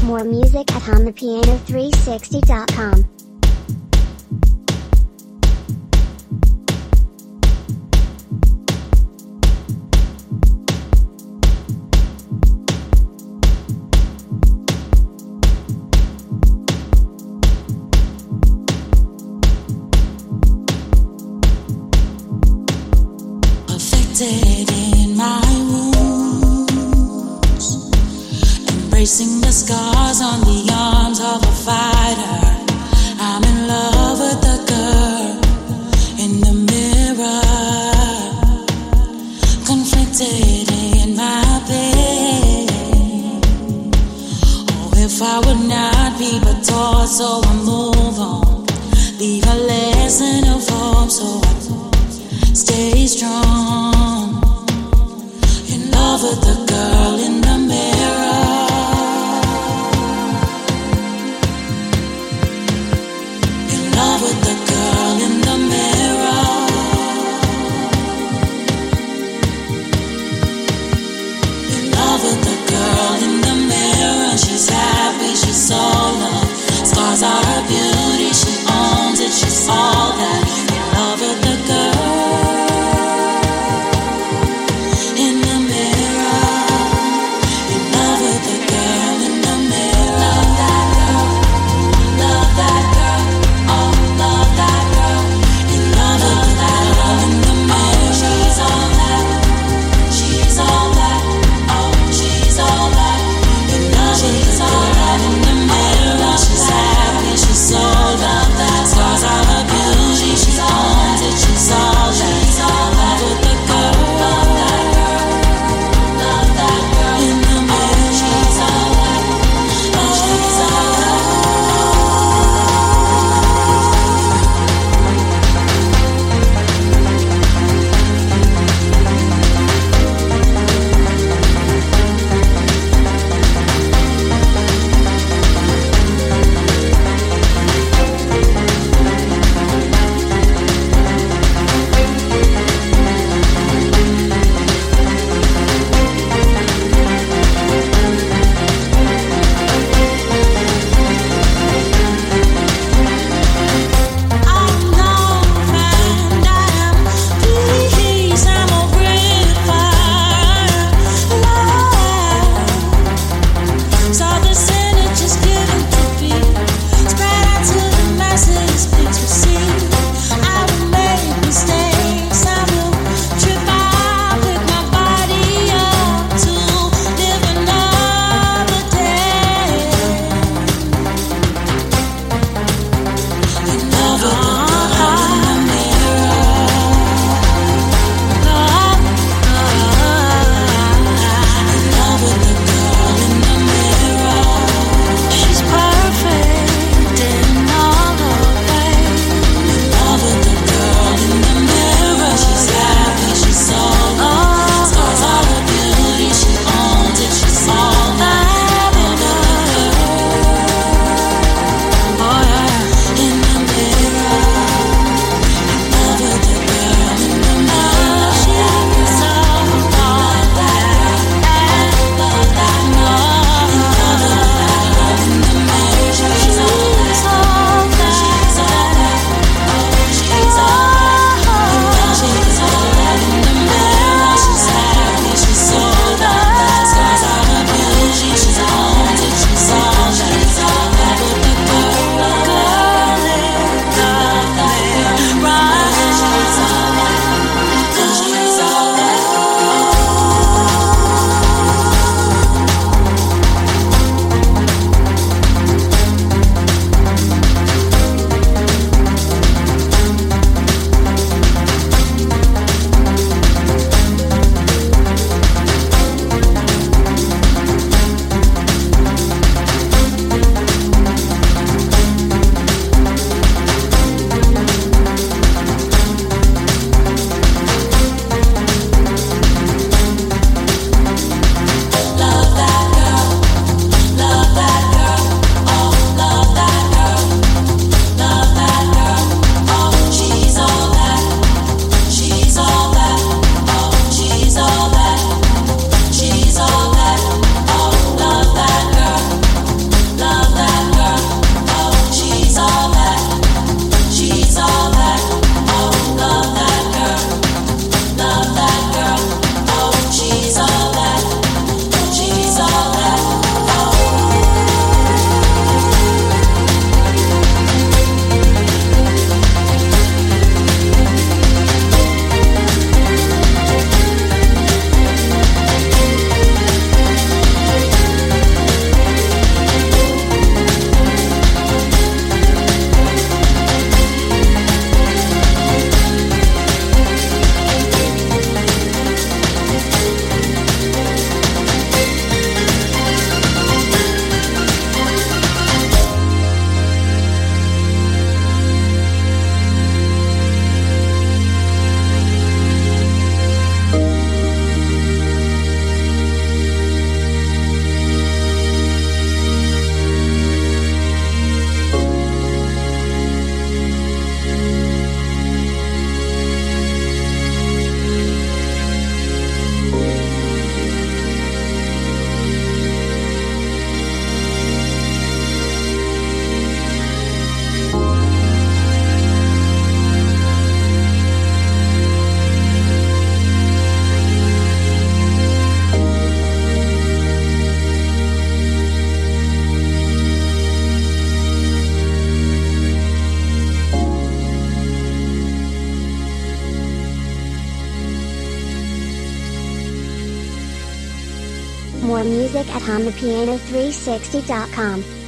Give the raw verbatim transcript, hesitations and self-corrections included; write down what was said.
More music at hum the piano three sixty dot com. Perfected in my wounds, embracing the scars on the arms of a fighter. I'm in love with the girl in the mirror, conflicted in my pain. Oh, if I would not be but taught, so I move on, leave a lesson of hope, so I stay strong, in love with the girl in the mirror, in love with the girl in the mirror, in love with the girl in the mirror. She's happy, she's so loved, scars are her beauty, she owns it, she's all that, in love with the girl in the mirror. More music at on the piano three sixty dot com.